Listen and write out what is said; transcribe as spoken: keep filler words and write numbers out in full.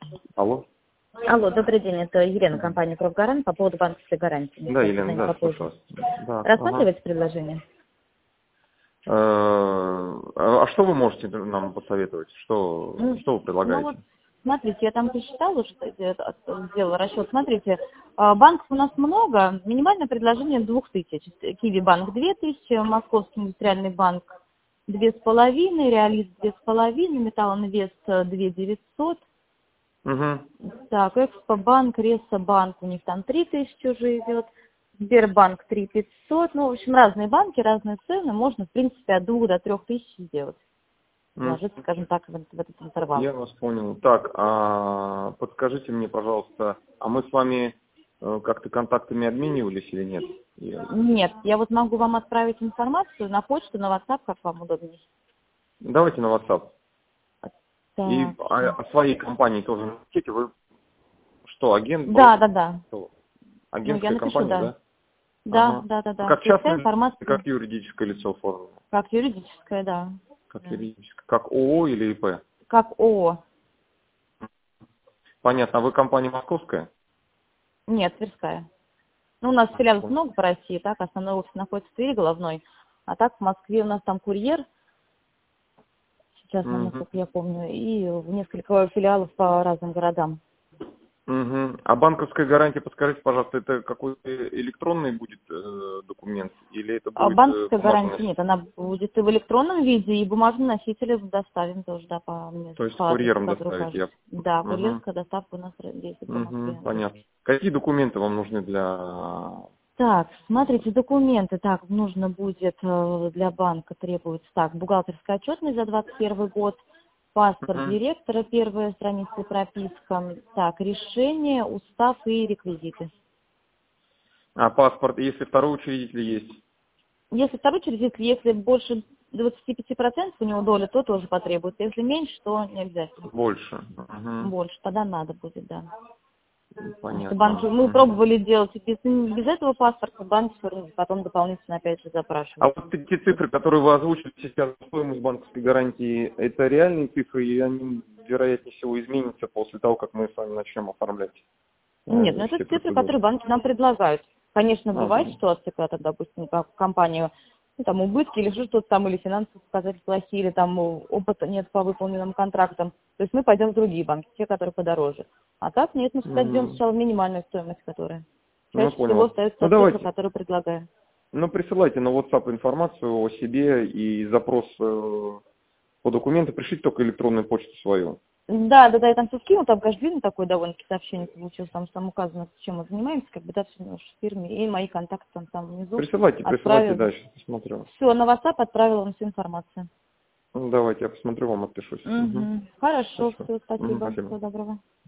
Алло. Алло, добрый день, это Елена, компания «Профгарант» по поводу банковской гарантии. Да, Елена, да, слушаю вас. Да, рассматриваете предложение? ага. А что вы можете нам посоветовать? Что, Ну, что вы предлагаете? Ну вот, смотрите, я там посчитала, что я сделала расчет. Смотрите, а, банков у нас много, минимальное предложение двух тысяч. Киви банк две тысячи, Московский индустриальный банк две с половиной, Реалист две с половиной, Металлинвест две девятьсот. Угу. Так, Экспобанк, Рессобанк, у них там три тысячи уже идет. Сбербанк три пятьсот. Ну, в общем, разные банки, разные цены. Можно, в принципе, от двух до трех тысяч сделать. Ложиться, скажем так, в, в этот интервал. Я вас понял. Так, а подскажите мне, пожалуйста, а мы с вами э, как-то контактами обменивались или нет? Я... Нет, я вот могу вам отправить информацию на почту, на WhatsApp, как вам удобнее. Давайте на WhatsApp. Так. И о, о своей компании тоже напишите. Вы что, агент? Да, да, да. Что? Ну, я Агентская напишу, компания, да. да? Да, Ага. да, да, да. Как То есть вся частное, информация, как юридическое лицо оформлено? как юридическая, да. Как Да. юридическое? Как ООО или ИП? Как ООО. Понятно. А вы компания московская? Нет, Тверская. Ну, у нас филиалов много по России, так, основной офис находится в Твери, головной. А так в Москве у нас там курьер, сейчас, Угу. насколько я помню, и несколько филиалов по разным городам. Угу. А банковская гарантия, подскажите, пожалуйста, это какой-то электронный будет э, документ или это А будет э, банковской бумажный гарантии носитель? нет, она будет и в электронном виде, и бумажный носитель доставим тоже, да, по, То есть по адресу, курьером который доставить? укажете. Я... Да, Угу. курьерская доставка у нас действует по Угу. Москве. Понятно. Какие документы вам нужны для... Так, смотрите, документы. Так, нужно будет э, для банка требуется, так, бухгалтерская отчетность за двадцать первый год, паспорт Угу. директора, первая страница прописка, так, решение, устав и реквизиты. А паспорт, если второй учредитель есть? Если второй учредитель, если больше двадцати пяти процентов у него доля, то тоже потребуется. Если меньше, то не обязательно. Больше. Угу. Больше, тогда надо будет, да. Потому что банки, Понятно. мы Угу. пробовали делать без, без этого паспорта, банки потом дополнительно опять же А запрашивают. вот эти цифры, которые вы озвучили сейчас, стоимость банковской гарантии, это реальные цифры, и они, вероятнее всего, изменятся после того, как мы с вами начнем оформлять Нет, э, ну это все цифры, процедуры? которые банки нам предлагают. Конечно, бывает Ага. ситуация, когда, там, допустим, как компания, ну, там, убытки или что-то там, или финансовые показатели плохие, или там о, опыта нет по выполненным контрактам. То есть мы пойдем в другие банки, те, которые подороже. А так нет, мы всегда идем Угу. сначала минимальную стоимость, которая. Ну, Чаще всего понял. остается Ну, та цифра, давайте. которую предлагаем. Ну, присылайте на WhatsApp информацию о себе и запрос э, по документу. Пришлите только электронную почту свою. Да, да, да, я там все скину, там, конечно, длинное такое довольно-таки сообщение получилось, там, там указано, чем мы занимаемся, как бы, да, все в фирме, и мои контакты там, там внизу. Присылайте, присылайте, Отправила. да, сейчас посмотрю. Все, на WhatsApp отправила вам всю информацию. Ну, давайте, я посмотрю, вам отпишусь. Угу. Угу. Хорошо, Хорошо. все, Угу, спасибо, спасибо. всего доброго.